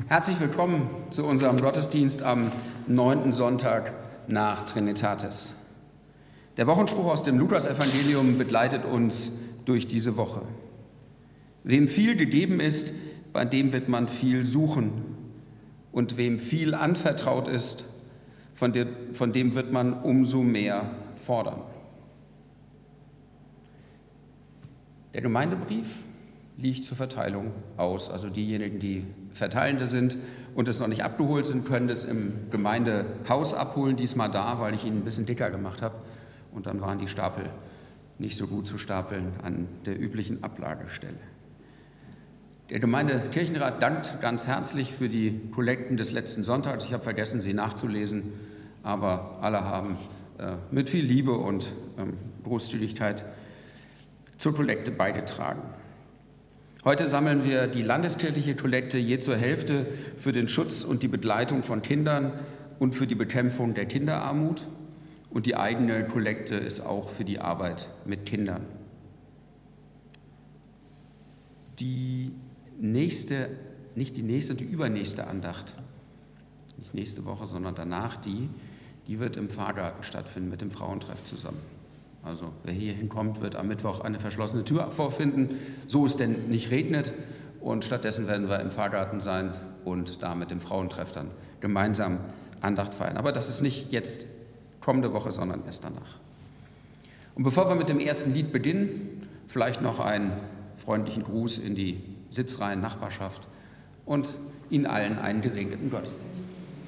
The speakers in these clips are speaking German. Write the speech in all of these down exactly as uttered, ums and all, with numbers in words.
Herzlich willkommen zu unserem Gottesdienst am neunten Sonntag nach Trinitatis. Der Wochenspruch aus dem Lukasevangelium begleitet uns durch diese Woche. Wem viel gegeben ist, bei dem wird man viel suchen. Und wem viel anvertraut ist, von dem, von dem wird man umso mehr fordern. Der Gemeindebrief liegt zur Verteilung aus. Also diejenigen, die Verteilende sind und es noch nicht abgeholt sind, können es im Gemeindehaus abholen, diesmal da, weil ich ihn ein bisschen dicker gemacht habe. Und dann waren die Stapel nicht so gut zu stapeln an der üblichen Ablagestelle. Der Gemeindekirchenrat dankt ganz herzlich für die Kollekten des letzten Sonntags. Ich habe vergessen, sie nachzulesen, aber alle haben äh, mit viel Liebe und ähm, Großzügigkeit zur Kollekte beigetragen. Heute sammeln wir die landeskirchliche Kollekte je zur Hälfte für den Schutz und die Begleitung von Kindern und für die Bekämpfung der Kinderarmut. Und die eigene Kollekte ist auch für die Arbeit mit Kindern. Die nächste, nicht die nächste, die übernächste Andacht, nicht nächste Woche, sondern danach die, die wird im Pfarrgarten stattfinden mit dem Frauentreff zusammen. Also wer hier hinkommt, wird am Mittwoch eine verschlossene Tür vorfinden, so es denn nicht regnet. Und stattdessen werden wir im Pfarrgarten sein und da mit dem Frauentreff dann gemeinsam Andacht feiern. Aber das ist nicht jetzt kommende Woche, sondern erst danach. Und bevor wir mit dem ersten Lied beginnen, vielleicht noch einen freundlichen Gruß in die Sitzreihen Nachbarschaft und Ihnen allen einen gesegneten Gottesdienst.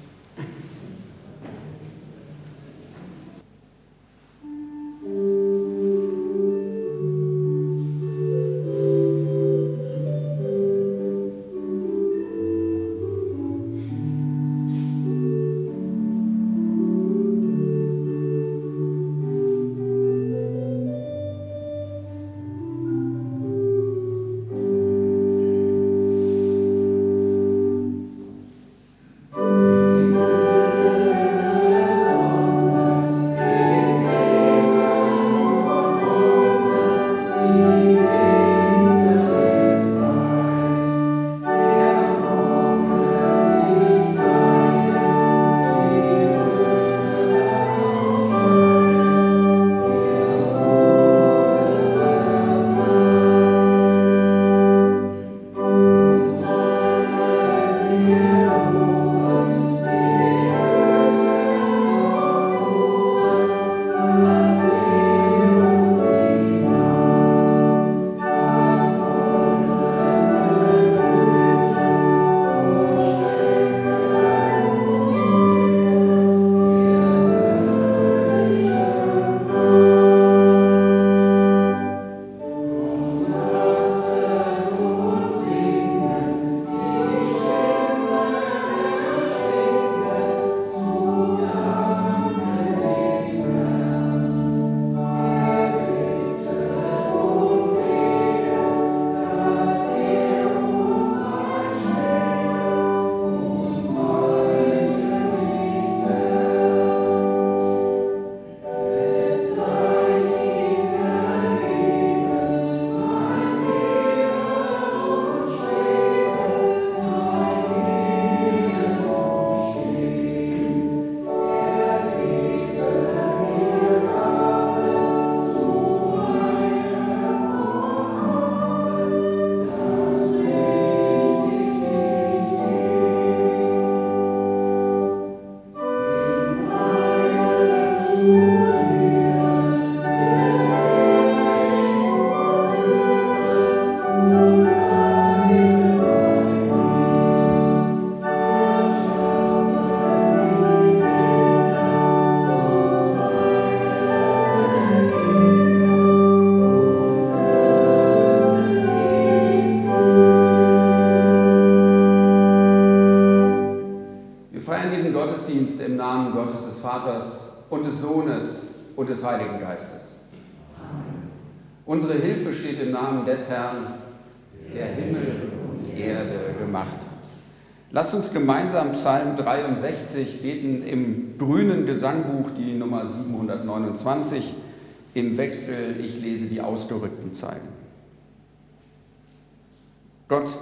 Im Namen Gottes des Vaters und des Sohnes und des Heiligen Geistes. Amen. Unsere Hilfe steht im Namen des Herrn, der Himmel und die Erde gemacht hat. Lasst uns gemeinsam Psalm dreiundsechzig beten im grünen Gesangbuch, die Nummer siebenhundertneunundzwanzig, im Wechsel. Ich lese die ausgerückten Zeilen. Gott,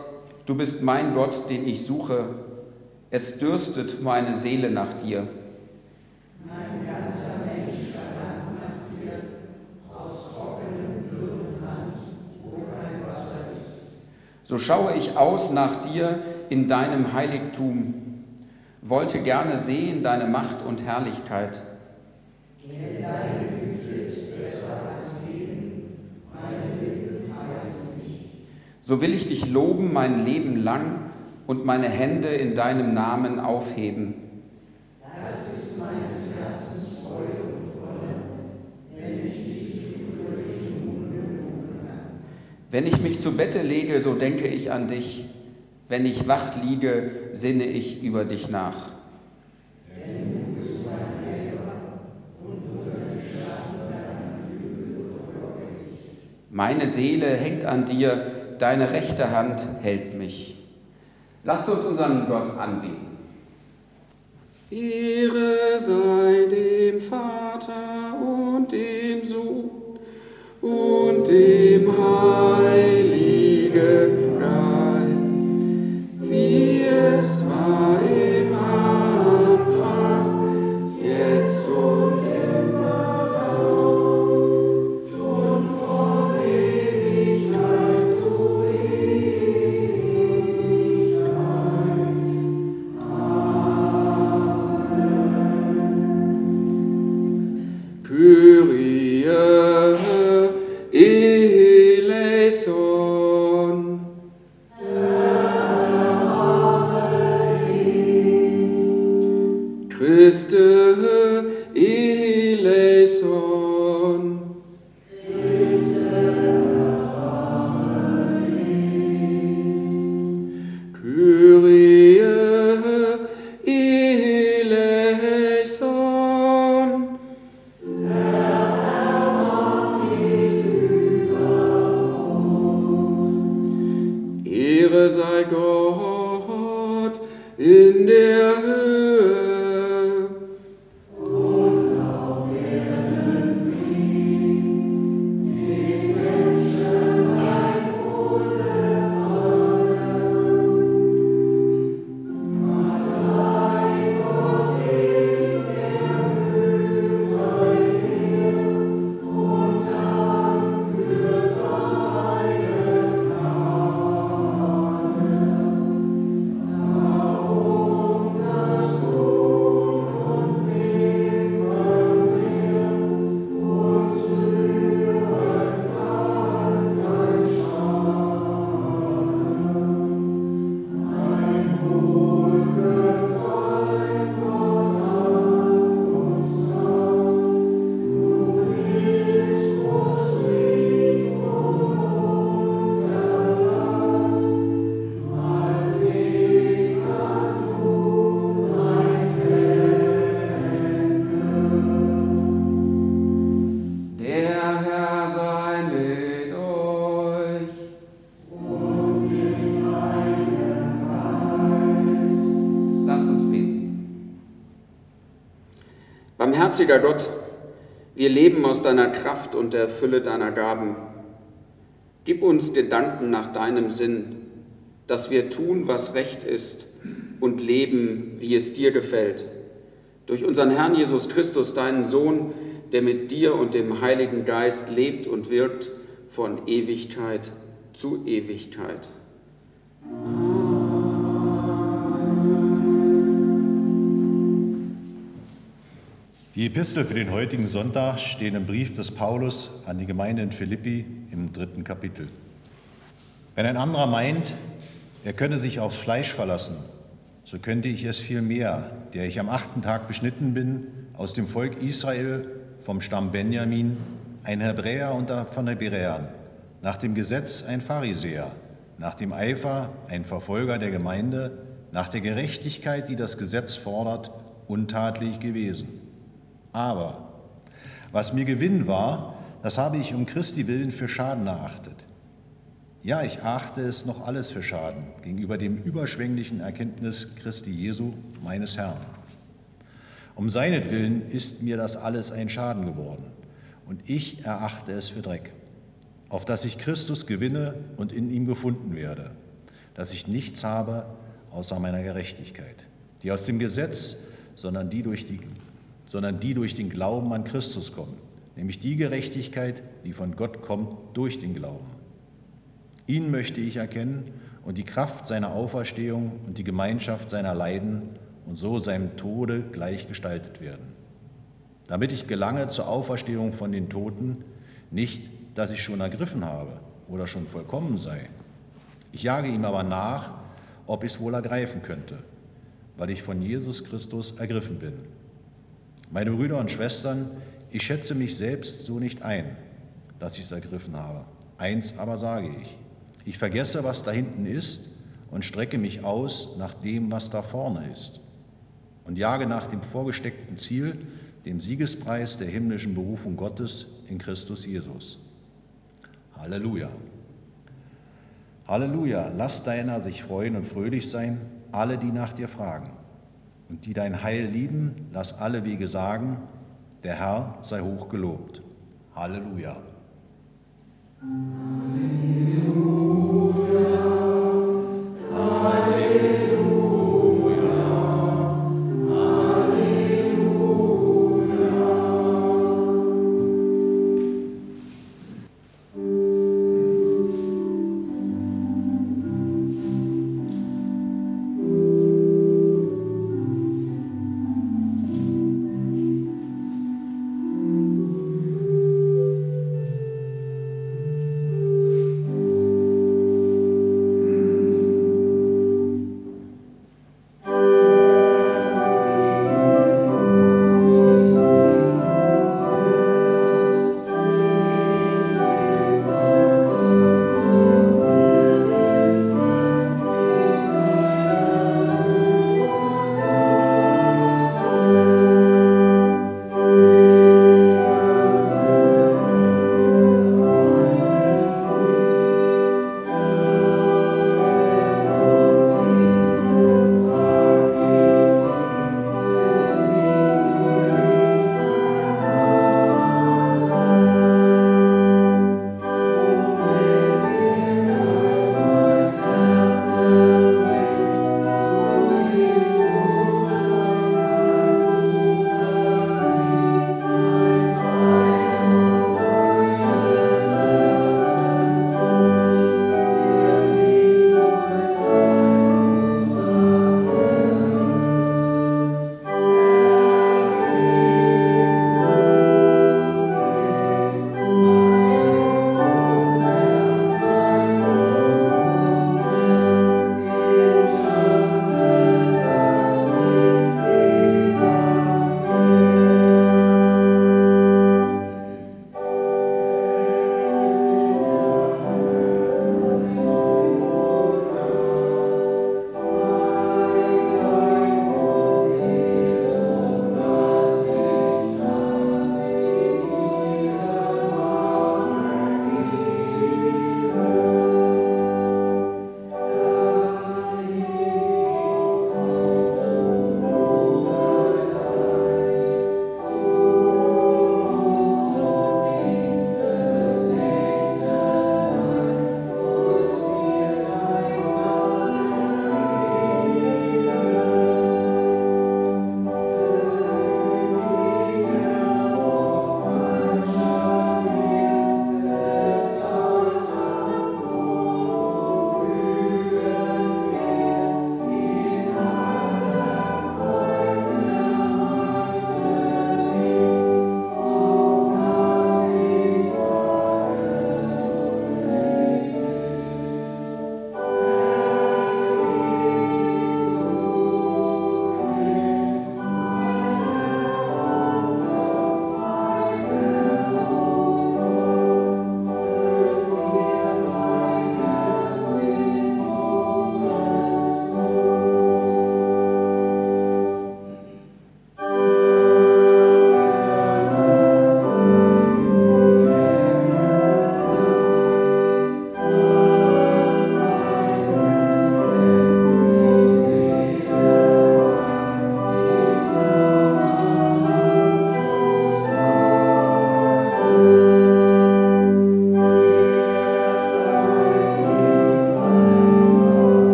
Du bist mein Gott, den ich suche. Es dürstet meine Seele nach dir. Mein ganzer Mensch verlangt nach dir, aus trockenem, dürrem Land, wo kein Wasser ist. So schaue ich aus nach dir in deinem Heiligtum, wollte gerne sehen deine Macht und Herrlichkeit. Denn deine Güte ist besser als Leben, meine Lippen preisen dich. So will ich dich loben mein Leben lang und meine Hände in deinem Namen aufheben. Das ist meines Herzens Freude und Wonne, wenn ich dich für dich nun loben kann. Wenn ich mich zu Bette lege, so denke ich an dich. Wenn ich wach liege, sinne ich über dich nach. Denn du bist mein Helfer und unter die Schatten deiner Flügel verfolge ich. Meine Seele hängt an dir, deine rechte Hand hält mich. Lasst uns unseren Gott anbeten. Ehre sei dem Vater und dem Sohn und dem Heiligen Geist, wie es war im Anfang, jetzt und immer und von Ewigkeit zu Ewigkeit. Amen. Kyrie eleison. Christe eleison. Kyrie eleison. Ehre sei Gott in der Höhe und auf Erden Frieden, den Menschen ein Wohlgefallen. Allein Gott in der Höhe sei Ehre und Dank für seinen Namen. Darum das Sohn und Leben mehr, uns führen kann kein Schaden. Ein Wohlgefallen Gott an uns sah, nun ist uns Lieb und Unterlass. Allweg hat nun ein Ende. Der Herr sei mit euch und mit deinem Geist. Lasst uns beten. Barmherziger Gott, wir leben aus deiner Kraft und der Fülle deiner Gaben. Gib uns Gedanken nach deinem Sinn, dass wir tun, was recht ist und leben, wie es dir gefällt. Durch unseren Herrn Jesus Christus, deinen Sohn, der mit dir und dem Heiligen Geist lebt und wirkt von Ewigkeit zu Ewigkeit. Die Epistel für den heutigen Sonntag stehen im Brief des Paulus an die Gemeinde in Philippi im dritten Kapitel. Wenn ein anderer meint, er könne sich aufs Fleisch verlassen, so könnte ich es vielmehr, der ich am achten Tag beschnitten bin, aus dem Volk Israel, vom Stamm Benjamin, ein Hebräer unter von Hebräern, nach dem Gesetz ein Pharisäer, nach dem Eifer ein Verfolger der Gemeinde, nach der Gerechtigkeit, die das Gesetz fordert, untadelig gewesen. Aber was mir Gewinn war, das habe ich um Christi willen für Schaden erachtet. Ja, ich achte es noch alles für Schaden gegenüber dem überschwänglichen Erkenntnis Christi Jesu, meines Herrn. Um seinetwillen ist mir das alles ein Schaden geworden, und ich erachte es für Dreck, auf dass ich Christus gewinne und in ihm gefunden werde, dass ich nichts habe außer meiner Gerechtigkeit, die aus dem Gesetz, sondern die durch die, sondern die durch den Glauben an Christus kommt, nämlich die Gerechtigkeit, die von Gott kommt durch den Glauben. Ihn möchte ich erkennen und die Kraft seiner Auferstehung und die Gemeinschaft seiner Leiden und so seinem Tode gleichgestaltet werden, damit ich gelange zur Auferstehung von den Toten, nicht, dass ich schon ergriffen habe oder schon vollkommen sei. Ich jage ihm aber nach, ob ich es wohl ergreifen könnte, weil ich von Jesus Christus ergriffen bin. Meine Brüder und Schwestern, ich schätze mich selbst so nicht ein, dass ich es ergriffen habe. Eins aber sage ich, ich vergesse, was da hinten ist und strecke mich aus nach dem, was da vorne ist und jage nach dem vorgesteckten Ziel, dem Siegespreis der himmlischen Berufung Gottes in Christus Jesus. Halleluja. Halleluja, lass deiner sich freuen und fröhlich sein, alle, die nach dir fragen. Und die dein Heil lieben, lass alle Wege sagen, der Herr sei hoch gelobt. Halleluja.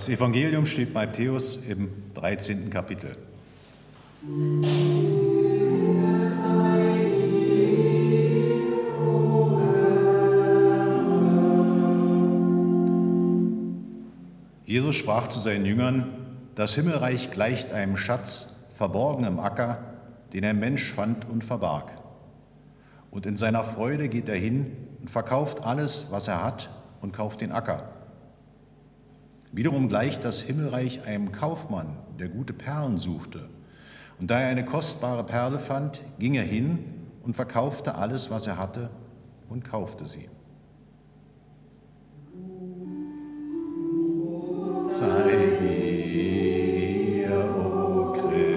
Das Evangelium steht bei Matthäus im dreizehnten Kapitel. Jesus sprach zu seinen Jüngern: Das Himmelreich gleicht einem Schatz, verborgen im Acker, den ein Mensch fand und verbarg. Und in seiner Freude geht er hin und verkauft alles, was er hat, und kauft den Acker. Wiederum gleicht das Himmelreich einem Kaufmann, der gute Perlen suchte. Und da er eine kostbare Perle fand, ging er hin und verkaufte alles, was er hatte, und kaufte sie. Sei dir, o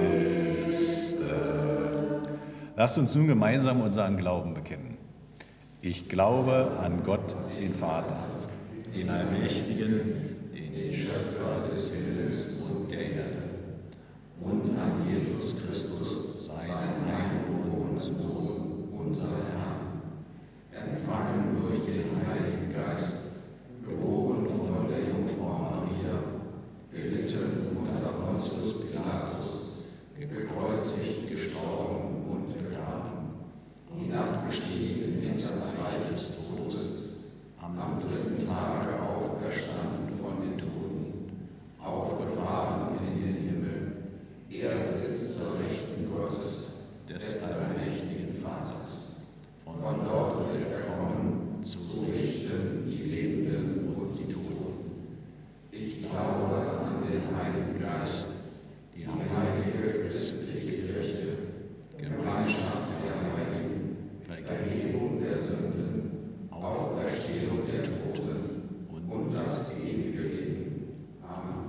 Christe. Lasst uns nun gemeinsam unseren Glauben bekennen. Ich glaube an Gott, den Vater, den Allmächtigen, den Schöpfer des Himmels und der Erde, und an Jesus Christus, seinen eingeborenen Sohn, unseren Herrn, empfangen durch den Heiligen Geist, geboren von der Jungfrau Maria, gelitten unter Pontius Pilatus, gekreuzigt, gestorben und begraben, hinabgestiegen in das Reich des Todes, am dritten Tage auferstanden von den Toten, aufgefahren in den Himmel. Er sitzt zur Rechten Gottes, des allmächtigen Vaters. Von dort wird er kommen, zu richten die Lebenden und die Toten. Ich glaube an den Heiligen Geist, die heilige christliche Kirche, Gemeinschaft der Heiligen, Vergebung der Sünden, Auferstehung der Toten und das ewige Leben. Amen.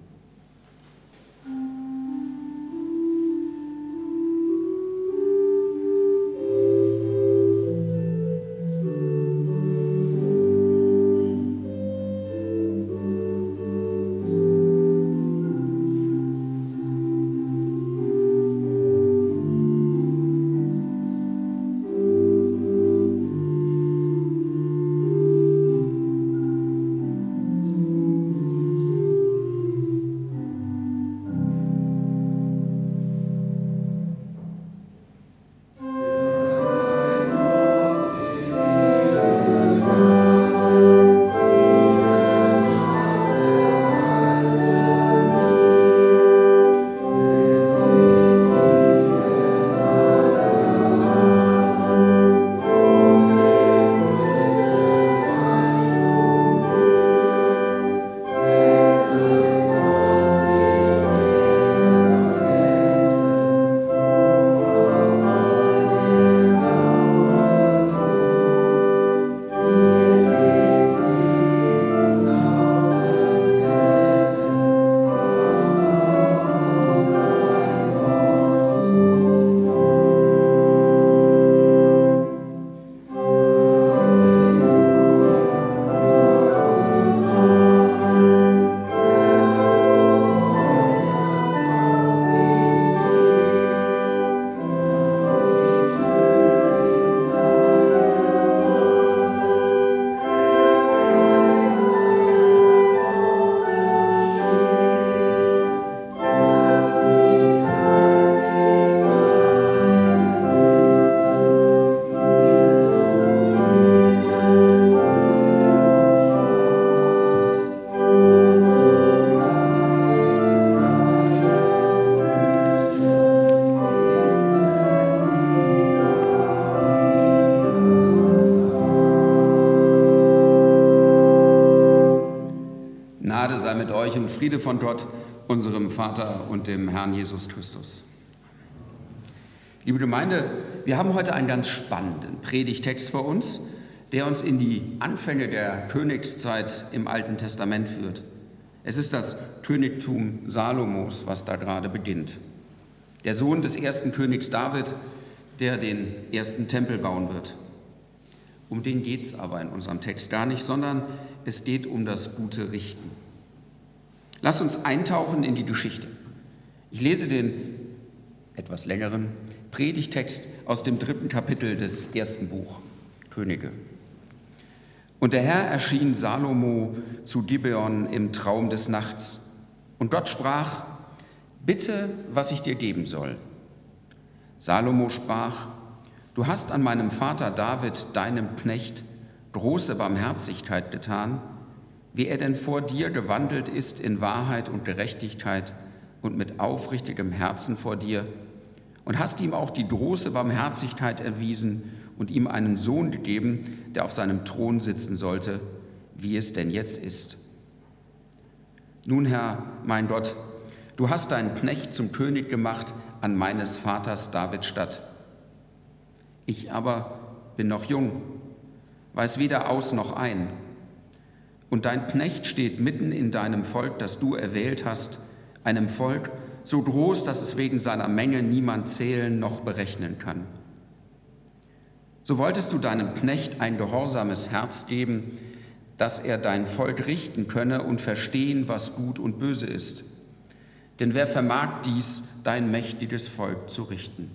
Und Friede von Gott, unserem Vater und dem Herrn Jesus Christus. Liebe Gemeinde, wir haben heute einen ganz spannenden Predigtext vor uns, der uns in die Anfänge der Königszeit im Alten Testament führt. Es ist das Königtum Salomos, was da gerade beginnt. Der Sohn des ersten Königs David, der den ersten Tempel bauen wird. Um den geht es aber in unserem Text gar nicht, sondern es geht um das gute Richten. Lass uns eintauchen in die Geschichte. Ich lese den etwas längeren Predigtext aus dem dritten Kapitel des ersten Buch Könige. Und der Herr erschien Salomo zu Gibeon im Traum des Nachts. Und Gott sprach: Bitte, was ich dir geben soll. Salomo sprach: Du hast an meinem Vater David, deinem Knecht, große Barmherzigkeit getan, wie er denn vor dir gewandelt ist in Wahrheit und Gerechtigkeit und mit aufrichtigem Herzen vor dir, und hast ihm auch die große Barmherzigkeit erwiesen und ihm einen Sohn gegeben, der auf seinem Thron sitzen sollte, wie es denn jetzt ist. Nun, Herr, mein Gott, du hast deinen Knecht zum König gemacht an meines Vaters David statt. Ich aber bin noch jung, weiß weder aus noch ein. Und dein Knecht steht mitten in deinem Volk, das du erwählt hast, einem Volk so groß, dass es wegen seiner Menge niemand zählen noch berechnen kann. So wolltest du deinem Knecht ein gehorsames Herz geben, dass er dein Volk richten könne und verstehen, was gut und böse ist. Denn wer vermag dies, dein mächtiges Volk zu richten?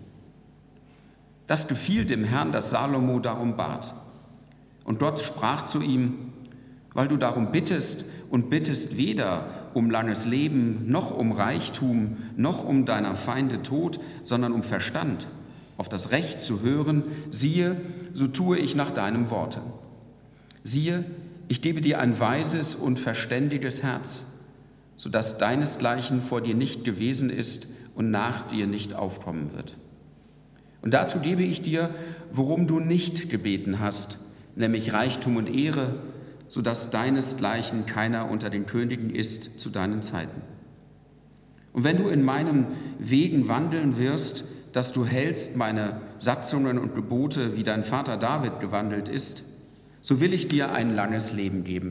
Das gefiel dem Herrn, dass Salomo darum bat. Und Gott sprach zu ihm: Weil du darum bittest und bittest weder um langes Leben, noch um Reichtum, noch um deiner Feinde Tod, sondern um Verstand, auf das Recht zu hören, siehe, so tue ich nach deinem Worte. Siehe, ich gebe dir ein weises und verständiges Herz, sodass deinesgleichen vor dir nicht gewesen ist und nach dir nicht aufkommen wird. Und dazu gebe ich dir, worum du nicht gebeten hast, nämlich Reichtum und Ehre, sodass deinesgleichen keiner unter den Königen ist zu deinen Zeiten. Und wenn du in meinen Wegen wandeln wirst, dass du hältst meine Satzungen und Gebote, wie dein Vater David gewandelt ist, so will ich dir ein langes Leben geben.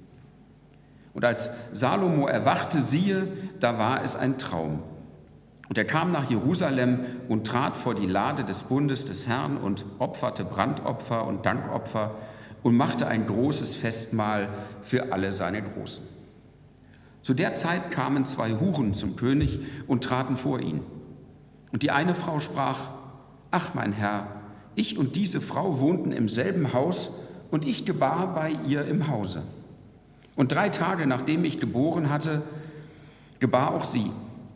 Und als Salomo erwachte, siehe, da war es ein Traum. Und er kam nach Jerusalem und trat vor die Lade des Bundes des Herrn und opferte Brandopfer und Dankopfer und machte ein großes Festmahl für alle seine Großen. Zu der Zeit kamen zwei Huren zum König und traten vor ihn. Und die eine Frau sprach: Ach, mein Herr, ich und diese Frau wohnten im selben Haus, und ich gebar bei ihr im Hause. Und drei Tage, nachdem ich geboren hatte, gebar auch sie.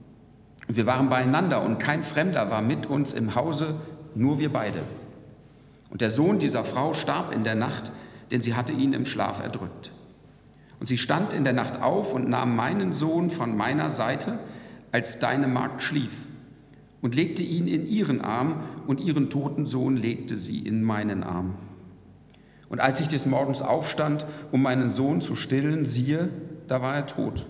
Wir waren beieinander, und kein Fremder war mit uns im Hause, nur wir beide. Und der Sohn dieser Frau starb in der Nacht, denn sie hatte ihn im Schlaf erdrückt. Und sie stand in der Nacht auf und nahm meinen Sohn von meiner Seite, als deine Magd schlief, und legte ihn in ihren Arm, und ihren toten Sohn legte sie in meinen Arm. Und als ich des Morgens aufstand, um meinen Sohn zu stillen, siehe, da war er tot.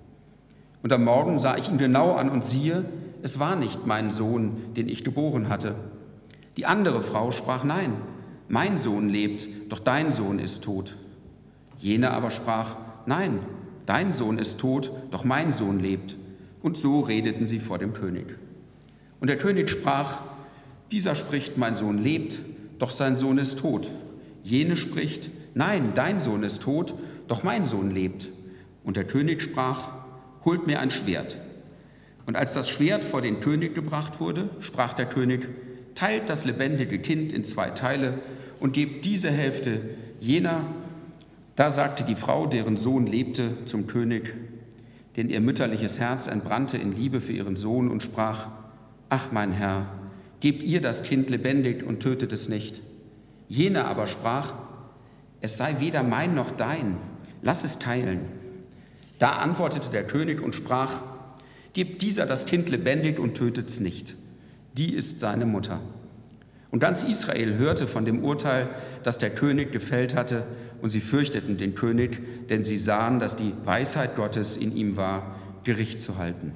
Und am Morgen sah ich ihn genau an, und siehe, es war nicht mein Sohn, den ich geboren hatte. Die andere Frau sprach: Nein, mein Sohn lebt, doch dein Sohn ist tot. Jene aber sprach: Nein, dein Sohn ist tot, doch mein Sohn lebt. Und so redeten sie vor dem König. Und der König sprach: Dieser spricht, mein Sohn lebt, doch sein Sohn ist tot. Jene spricht: Nein, dein Sohn ist tot, doch mein Sohn lebt. Und der König sprach: Holt mir ein Schwert. Und als das Schwert vor den König gebracht wurde, sprach der König: Teilt das lebendige Kind in zwei Teile und gebt diese Hälfte jener. Da sagte die Frau, deren Sohn lebte, zum König, denn ihr mütterliches Herz entbrannte in Liebe für ihren Sohn, und sprach: Ach, mein Herr, gebt ihr das Kind lebendig und tötet es nicht. Jene aber sprach: Es sei weder mein noch dein, lass es teilen. Da antwortete der König und sprach: Gebt dieser das Kind lebendig und tötet es nicht. Die ist seine Mutter. Und ganz Israel hörte von dem Urteil, das der König gefällt hatte, und sie fürchteten den König, denn sie sahen, dass die Weisheit Gottes in ihm war, Gericht zu halten.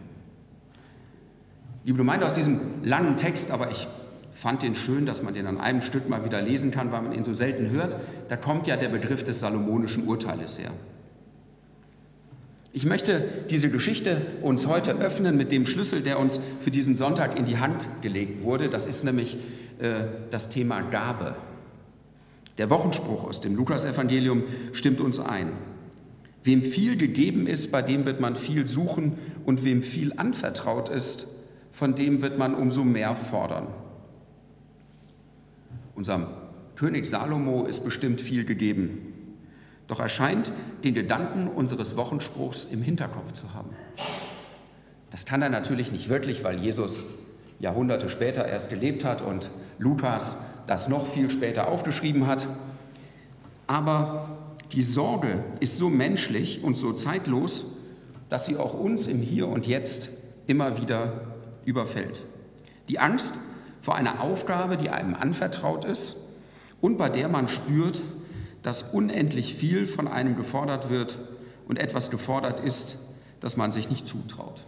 Liebe Gemeinde, aus diesem langen Text, aber ich fand den schön, dass man den an einem Stück mal wieder lesen kann, weil man ihn so selten hört, da kommt ja der Begriff des salomonischen Urteiles her. Ich möchte diese Geschichte uns heute öffnen mit dem Schlüssel, der uns für diesen Sonntag in die Hand gelegt wurde. Das ist nämlich äh, das Thema Gabe. Der Wochenspruch aus dem Lukasevangelium stimmt uns ein. Wem viel gegeben ist, bei dem wird man viel suchen, und wem viel anvertraut ist, von dem wird man umso mehr fordern. Unserem König Salomo ist bestimmt viel gegeben. doch er scheint den Gedanken unseres Wochenspruchs im Hinterkopf zu haben. Das kann er natürlich nicht wirklich, weil Jesus Jahrhunderte später erst gelebt hat und Lukas das noch viel später aufgeschrieben hat. Aber die Sorge ist so menschlich und so zeitlos, dass sie auch uns im Hier und Jetzt immer wieder überfällt. Die Angst vor einer Aufgabe, die einem anvertraut ist und bei der man spürt, dass unendlich viel von einem gefordert wird und etwas gefordert ist, das man sich nicht zutraut.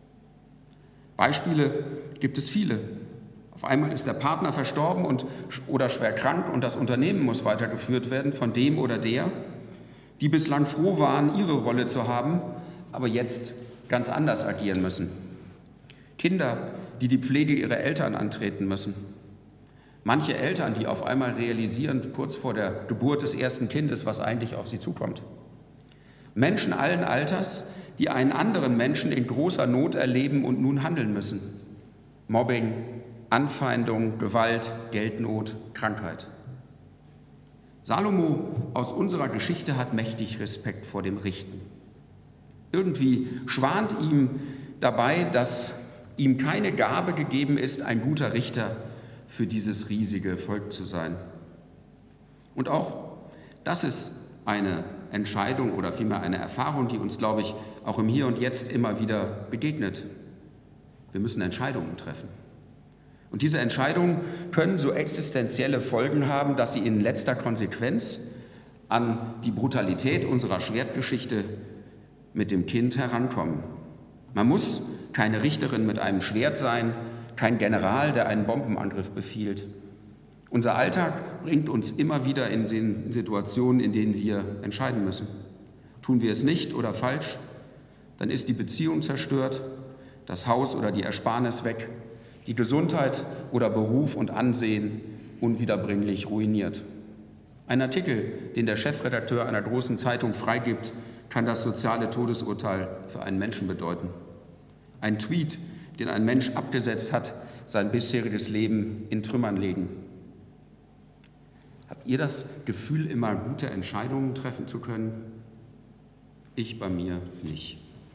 Beispiele gibt es viele. Auf einmal ist der Partner verstorben und, oder schwer krank und das Unternehmen muss weitergeführt werden von dem oder der, die bislang froh waren, ihre Rolle zu haben, aber jetzt ganz anders agieren müssen. Kinder, die die Pflege ihrer Eltern antreten müssen. Manche Eltern, die auf einmal realisieren, kurz vor der Geburt des ersten Kindes, was eigentlich auf sie zukommt. Menschen allen Alters, die einen anderen Menschen in großer Not erleben und nun handeln müssen. Mobbing, Anfeindung, Gewalt, Geldnot, Krankheit. Salomo aus unserer Geschichte hat mächtig Respekt vor dem Richten. Irgendwie schwant ihm dabei, dass ihm keine Gabe gegeben ist, ein guter Richter für dieses riesige Volk zu sein. Und auch das ist eine Entscheidung oder vielmehr eine Erfahrung, die uns, glaube ich, auch im Hier und Jetzt immer wieder begegnet. Wir müssen Entscheidungen treffen. Und diese Entscheidungen können so existenzielle Folgen haben, dass sie in letzter Konsequenz an die Brutalität unserer Schwertgeschichte mit dem Kind herankommen. Man muss keine Richterin mit einem Schwert sein, kein General, der einen Bombenangriff befiehlt. Unser Alltag bringt uns immer wieder in Situationen, in denen wir entscheiden müssen. Tun wir es nicht oder falsch, dann ist die Beziehung zerstört, das Haus oder die Ersparnis weg, die Gesundheit oder Beruf und Ansehen unwiederbringlich ruiniert. Ein Artikel, den der Chefredakteur einer großen Zeitung freigibt, kann das soziale Todesurteil für einen Menschen bedeuten. Ein Tweet, den ein Mensch abgesetzt hat, sein bisheriges Leben in Trümmern legen. Habt ihr das Gefühl, immer gute Entscheidungen treffen zu können? Ich bei mir nicht.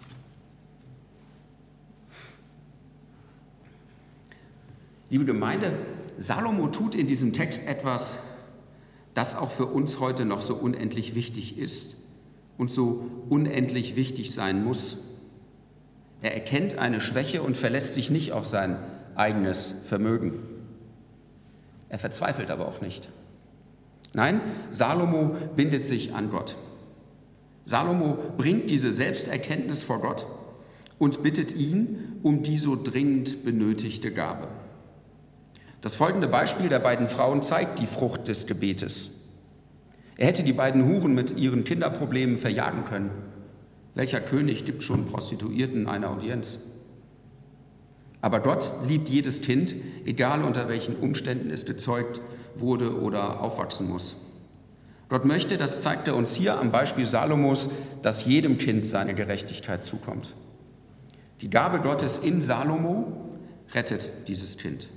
Liebe Gemeinde, Salomo tut in diesem Text etwas, das auch für uns heute noch so unendlich wichtig ist und so unendlich wichtig sein muss. Er erkennt eine Schwäche und verlässt sich nicht auf sein eigenes Vermögen. Er verzweifelt aber auch nicht. Nein, Salomo bindet sich an Gott. Salomo bringt diese Selbsterkenntnis vor Gott und bittet ihn um die so dringend benötigte Gabe. Das folgende Beispiel der beiden Frauen zeigt die Frucht des Gebetes. Er hätte die beiden Huren mit ihren Kinderproblemen verjagen können. Welcher König gibt schon Prostituierten eine Audienz? Aber Gott liebt jedes Kind, egal unter welchen Umständen es gezeugt wurde oder aufwachsen muss. Gott möchte, das zeigt er uns hier am Beispiel Salomos, dass jedem Kind seine Gerechtigkeit zukommt. Die Gabe Gottes in Salomo rettet dieses Kind.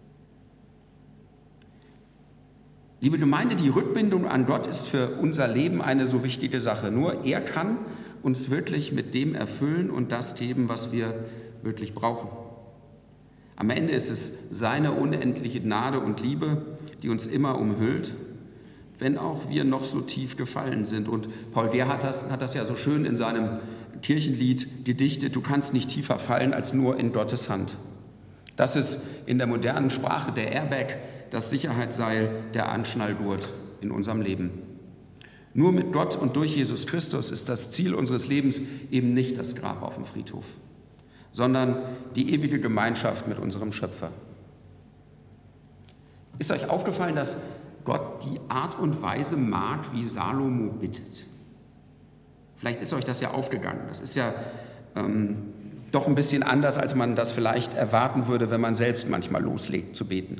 Liebe Gemeinde, die Rückbindung an Gott ist für unser Leben eine so wichtige Sache. Nur er kann uns wirklich mit dem erfüllen und das geben, was wir wirklich brauchen. Am Ende ist es seine unendliche Gnade und Liebe, die uns immer umhüllt, wenn auch wir noch so tief gefallen sind. Und Paul Gerhardt hat das, hat das ja so schön in seinem Kirchenlied gedichtet: Du kannst nicht tiefer fallen als nur in Gottes Hand. Das ist in der modernen Sprache der Airbag, das Sicherheitsseil, der Anschnallgurt in unserem Leben. Nur mit Gott und durch Jesus Christus ist das Ziel unseres Lebens eben nicht das Grab auf dem Friedhof, sondern die ewige Gemeinschaft mit unserem Schöpfer. Ist euch aufgefallen, dass Gott die Art und Weise mag, wie Salomo bittet? Vielleicht ist euch das ja aufgegangen. Das ist ja ähm, doch ein bisschen anders, als man das vielleicht erwarten würde, wenn man selbst manchmal loslegt zu beten.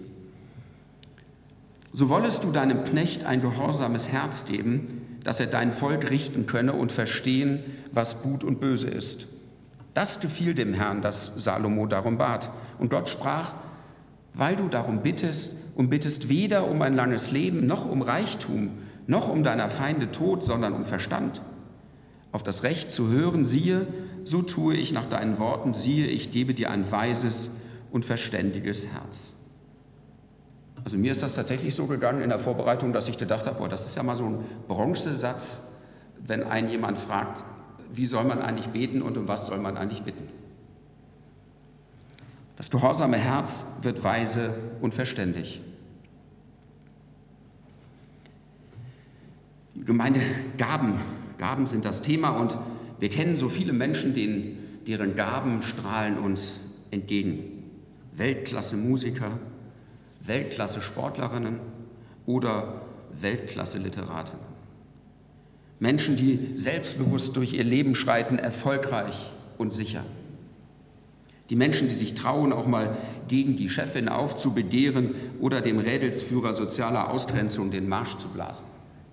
So wollest du deinem Knecht ein gehorsames Herz geben, dass er dein Volk richten könne und verstehen, was gut und böse ist. Das gefiel dem Herrn, dass Salomo darum bat. Und Gott sprach: Weil du darum bittest und bittest weder um ein langes Leben noch um Reichtum noch um deiner Feinde Tod, sondern um Verstand. Auf das Recht zu hören, siehe, so tue ich nach deinen Worten, siehe, ich gebe dir ein weises und verständiges Herz. Also mir ist das tatsächlich so gegangen in der Vorbereitung, dass ich gedacht habe, boah, das ist ja mal so ein Bronzesatz, wenn einen jemand fragt, wie soll man eigentlich beten und um was soll man eigentlich bitten. Das gehorsame Herz wird weise und verständig. Die Gemeindegaben, Gaben sind das Thema und wir kennen so viele Menschen, denen, deren Gaben strahlen uns entgegen. Weltklasse-Musiker, Weltklasse-Sportlerinnen oder Weltklasse-Literatinnen. Menschen, die selbstbewusst durch ihr Leben schreiten, erfolgreich und sicher. Die Menschen, die sich trauen, auch mal gegen die Chefin aufzubegehren oder dem Rädelsführer sozialer Ausgrenzung den Marsch zu blasen.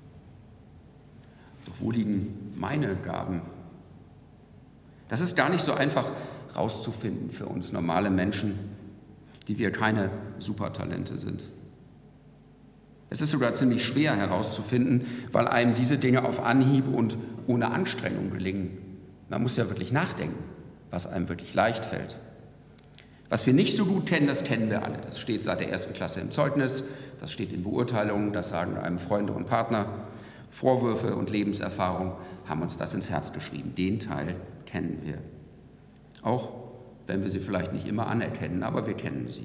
Doch wo liegen meine Gaben? Das ist gar nicht so einfach rauszufinden für uns normale Menschen, die wir keine Supertalente sind. Es ist sogar ziemlich schwer herauszufinden, weil einem diese Dinge auf Anhieb und ohne Anstrengung gelingen. Man muss ja wirklich nachdenken, was einem wirklich leicht fällt. Was wir nicht so gut kennen, das kennen wir alle. Das steht seit der ersten Klasse im Zeugnis, das steht in Beurteilungen, das sagen einem Freunde und Partner. Vorwürfe und Lebenserfahrung haben uns das ins Herz geschrieben. Den Teil kennen wir. Auch wenn wir sie vielleicht nicht immer anerkennen, aber wir kennen sie.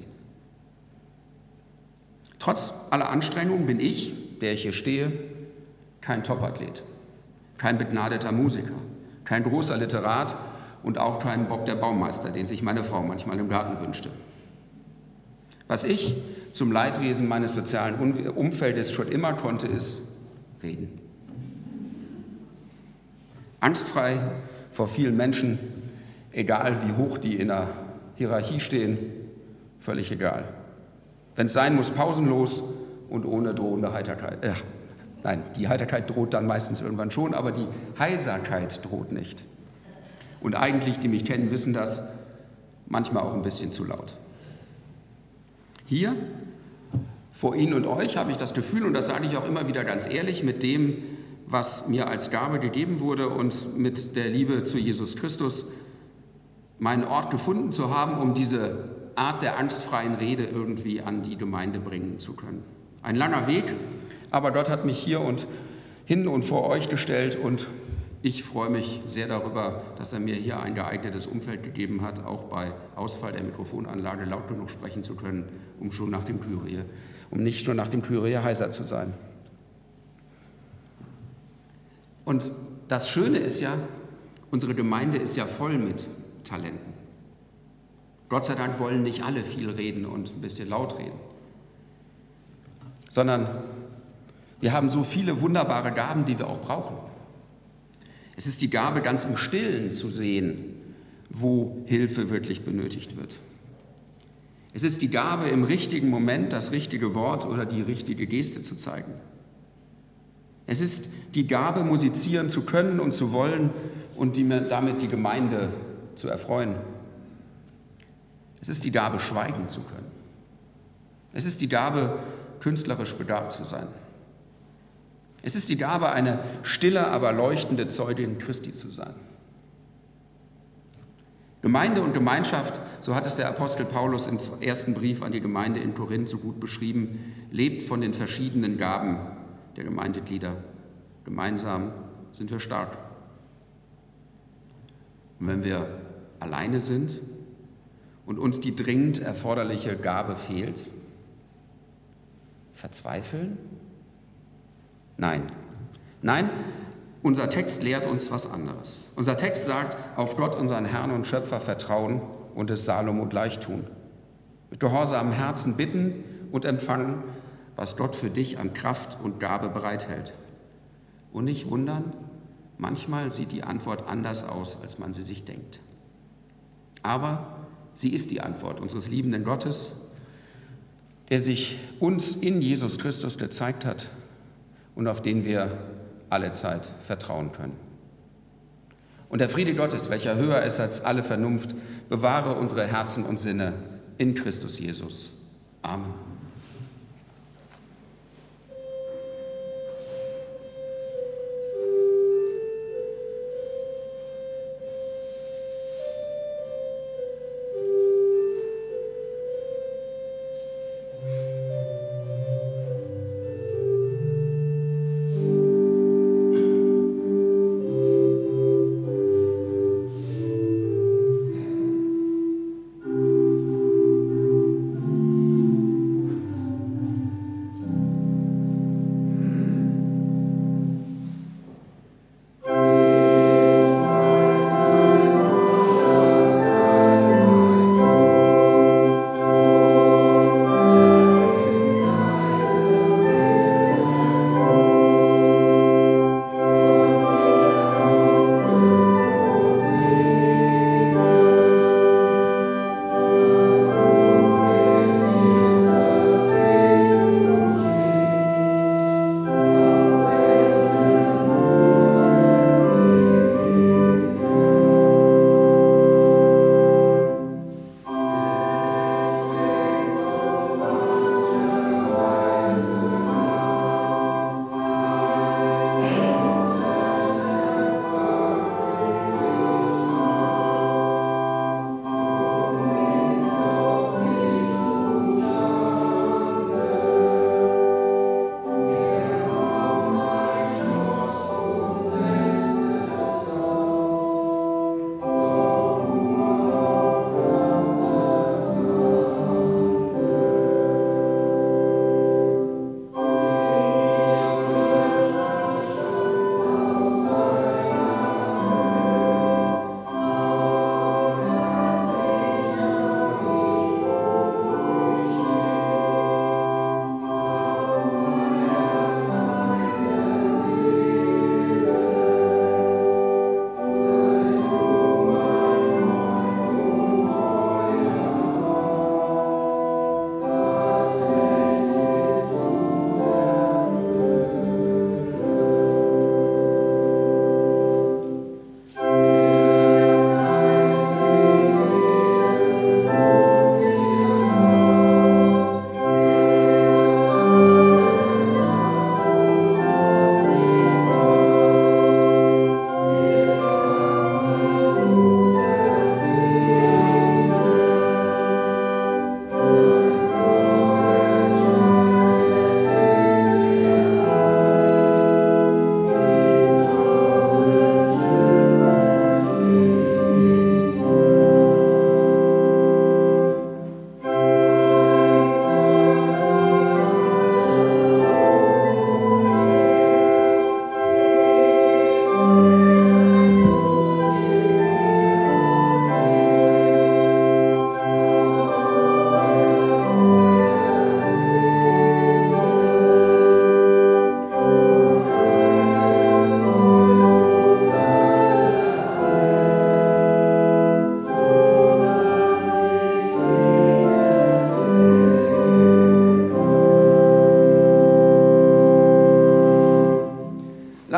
Trotz aller Anstrengungen bin ich, der ich hier stehe, kein Topathlet, kein begnadeter Musiker, kein großer Literat und auch kein Bob der Baumeister, den sich meine Frau manchmal im Garten wünschte. Was ich zum Leidwesen meines sozialen Umfeldes schon immer konnte, ist reden. Angstfrei vor vielen Menschen, egal wie hoch die in der Hierarchie stehen, völlig egal. Wenn es sein muss, pausenlos und ohne drohende Heiterkeit. Äh, nein, die Heiterkeit droht dann meistens irgendwann schon, aber die Heiserkeit droht nicht. Und eigentlich, die mich kennen, wissen das, manchmal auch ein bisschen zu laut. Hier, vor Ihnen und euch, habe ich das Gefühl, und das sage ich auch immer wieder ganz ehrlich, mit dem, was mir als Gabe gegeben wurde und mit der Liebe zu Jesus Christus, meinen Ort gefunden zu haben, um diese Art der angstfreien Rede irgendwie an die Gemeinde bringen zu können. Ein langer Weg, aber Gott hat mich hier und hin und vor euch gestellt und ich freue mich sehr darüber, dass er mir hier ein geeignetes Umfeld gegeben hat, auch bei Ausfall der Mikrofonanlage laut genug sprechen zu können, um schon nach dem Kyrie, um nicht schon nach dem Kyrie heiser zu sein. Und das Schöne ist ja, unsere Gemeinde ist ja voll mit Talenten. Gott sei Dank wollen nicht alle viel reden und ein bisschen laut reden, sondern wir haben so viele wunderbare Gaben, die wir auch brauchen. Es ist die Gabe, ganz im Stillen zu sehen, wo Hilfe wirklich benötigt wird. Es ist die Gabe, im richtigen Moment das richtige Wort oder die richtige Geste zu zeigen. Es ist die Gabe, musizieren zu können und zu wollen und die, damit die Gemeinde zu erfreuen. Es ist die Gabe, schweigen zu können. Es ist die Gabe, künstlerisch begabt zu sein. Es ist die Gabe, eine stille, aber leuchtende Zeugin Christi zu sein. Gemeinde und Gemeinschaft, so hat es der Apostel Paulus im ersten Brief an die Gemeinde in Korinth so gut beschrieben, lebt von den verschiedenen Gaben der Gemeindeglieder. Gemeinsam sind wir stark. Und wenn wir alleine sind und uns die dringend erforderliche Gabe fehlt, verzweifeln? Nein. Nein, unser Text lehrt uns was anderes. Unser Text sagt, auf Gott, unseren Herrn und Schöpfer, vertrauen und es Salomo gleich tun. Mit gehorsamem Herzen bitten und empfangen, was Gott für dich an Kraft und Gabe bereithält. Und nicht wundern, manchmal sieht die Antwort anders aus, als man sie sich denkt. Aber sie ist die Antwort unseres liebenden Gottes, der sich uns in Jesus Christus gezeigt hat und auf den wir alle Zeit vertrauen können. Und der Friede Gottes, welcher höher ist als alle Vernunft, bewahre unsere Herzen und Sinne in Christus Jesus. Amen.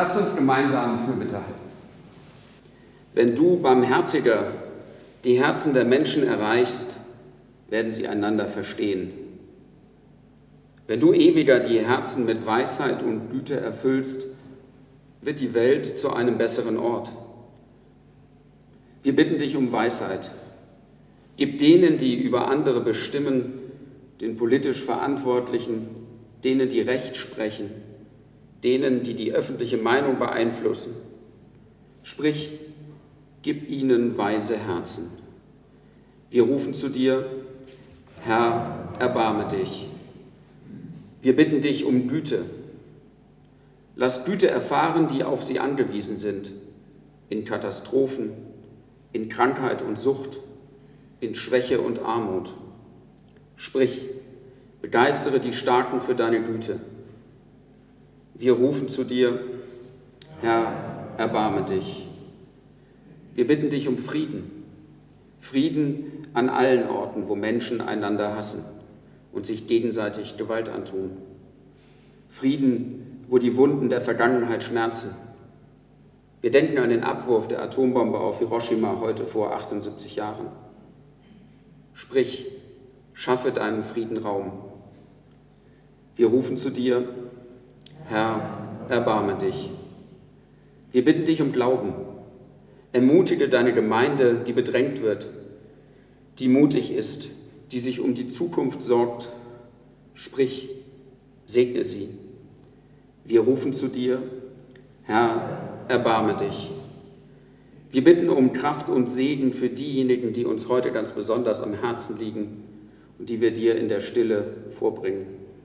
Lasst uns gemeinsam Fürbitte halten. Wenn du, Barmherziger, die Herzen der Menschen erreichst, werden sie einander verstehen. Wenn du, Ewiger, die Herzen mit Weisheit und Güte erfüllst, wird die Welt zu einem besseren Ort. Wir bitten dich um Weisheit. Gib denen, die über andere bestimmen, den politisch Verantwortlichen, denen, die Recht sprechen, denen, die die öffentliche Meinung beeinflussen. Sprich, gib ihnen weise Herzen. Wir rufen zu dir, Herr, erbarme dich. Wir bitten dich um Güte. Lass Güte erfahren, die auf sie angewiesen sind, in Katastrophen, in Krankheit und Sucht, in Schwäche und Armut. Sprich, begeistere die Starken für deine Güte. Wir rufen zu dir, Herr, erbarme dich. Wir bitten dich um Frieden. Frieden an allen Orten, wo Menschen einander hassen und sich gegenseitig Gewalt antun. Frieden, wo die Wunden der Vergangenheit schmerzen. Wir denken an den Abwurf der Atombombe auf Hiroshima heute vor achtundsiebzig Jahren. Sprich, schaffe deinem Frieden Raum. Wir rufen zu dir, Herr, erbarme dich. Wir bitten dich um Glauben. Ermutige deine Gemeinde, die bedrängt wird, die mutig ist, die sich um die Zukunft sorgt. Sprich, segne sie. Wir rufen zu dir, Herr, erbarme dich. Wir bitten um Kraft und Segen für diejenigen, die uns heute ganz besonders am Herzen liegen und die wir dir in der Stille vorbringen.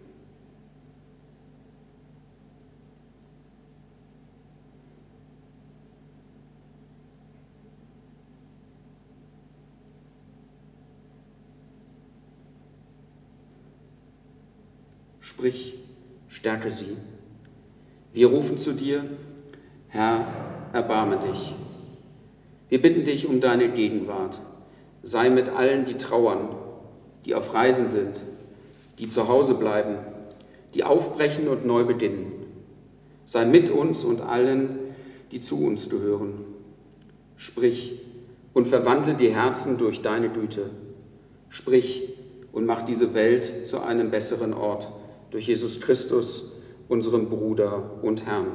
Sprich, stärke sie. Wir rufen zu dir, Herr, erbarme dich. Wir bitten dich um deine Gegenwart. Sei mit allen, die trauern, die auf Reisen sind, die zu Hause bleiben, die aufbrechen und neu beginnen. Sei mit uns und allen, die zu uns gehören. Sprich und verwandle die Herzen durch deine Güte. Sprich und mach diese Welt zu einem besseren Ort durch Jesus Christus, unseren Bruder und Herrn.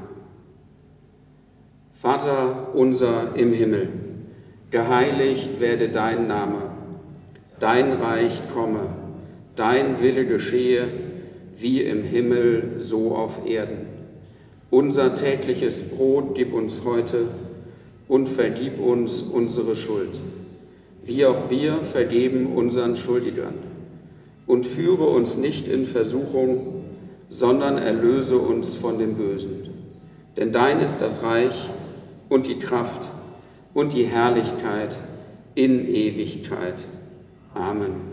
Vater unser im Himmel, geheiligt werde dein Name, dein Reich komme, dein Wille geschehe, wie im Himmel, so auf Erden. Unser tägliches Brot gib uns heute und vergib uns unsere Schuld, wie auch wir vergeben unseren Schuldigern. Und führe uns nicht in Versuchung, sondern erlöse uns von dem Bösen. Denn dein ist das Reich und die Kraft und die Herrlichkeit in Ewigkeit. Amen.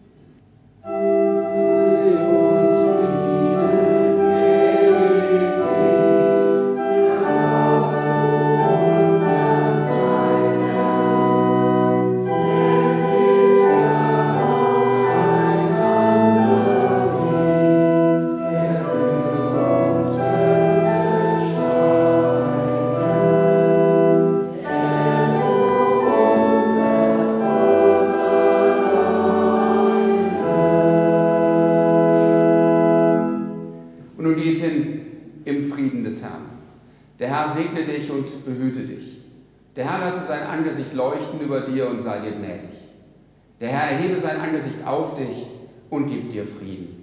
Der Herr segne dich und behüte dich. Der Herr lasse sein Angesicht leuchten über dir und sei dir gnädig. Der Herr erhebe sein Angesicht auf dich und gib dir Frieden.